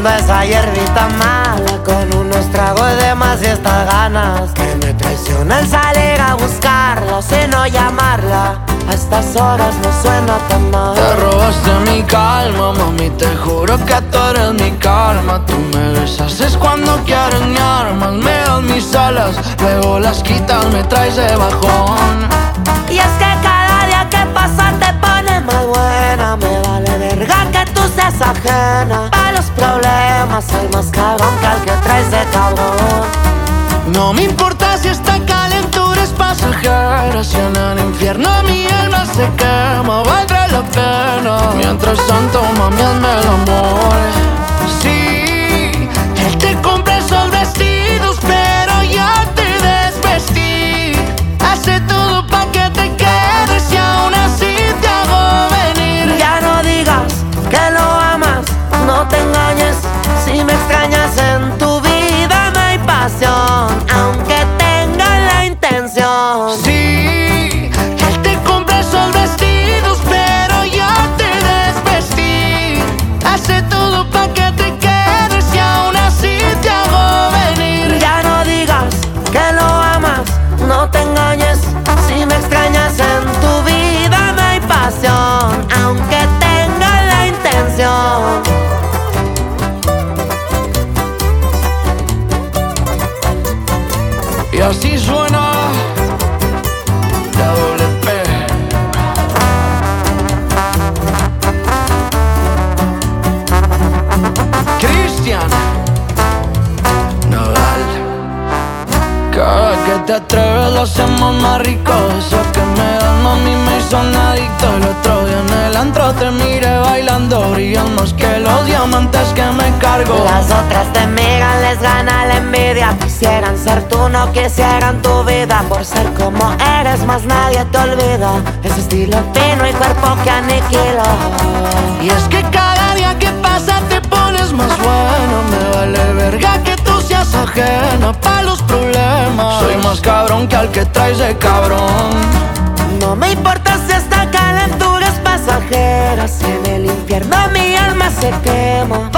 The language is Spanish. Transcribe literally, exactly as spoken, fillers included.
tomando esa hierbita mala, con unos tragos de más y estas ganas que me traicionan salir a buscarla, o si no llamarla. A estas horas no suena tan mal. Te robaste mi calma, mami, te juro que tú eres mi karma. Tú me besas es cuando quieres mi armas, me das mis alas, luego las quitas, me traes de bajón. Y es que cada día que pasa te pones más buena. Me vale verga que tú seas ajena. Pa' los problemas soy más cabrón que al que traes de cabrón. No me importa si esta calentura es pasajera, si en el infierno mi alma se quema, valdrá la pena. Mientras tanto, mami, hazme el amor. Sí, él te compra esos vestidos, pero yo te desvestí. Hace todo pa' que te quedes y aún así te hago venir. Ya no digas que lo amas, no te engañes. Si me extrañas en tu vida no hay pasión, aunque tenga la intención. Sí, él te compra esos vestidos, pero yo te desvestí. Hace todo pa' que te quedes y aún así te hago venir. Ya no digas que lo amas, no te engañes. Si me extrañas en tu vida no hay pasión, aunque tenga la intención. Y así suena la doble P. Cristian Nodal. Cada vez que te atreves lo hacemos más rico. Eso que me das, mami, me hizo un adicto. El otro día en el antro te miré bailando, brillan más que los diamantes que me cargo. Las otras te miran, les gana la envidia. Quisieran ser tú, no quisieran tu vida. Por ser como eres, más nadie te olvida. Ese estilo fino y cuerpo que aniquila. Y es que cada día que pasa te pones más bueno. Me vale verga que tú seas ajena pa' los problemas. Soy más cabrón que al que traes de cabrón. No me importa si esta calentura es pasajera, si en el infierno mi alma se quema.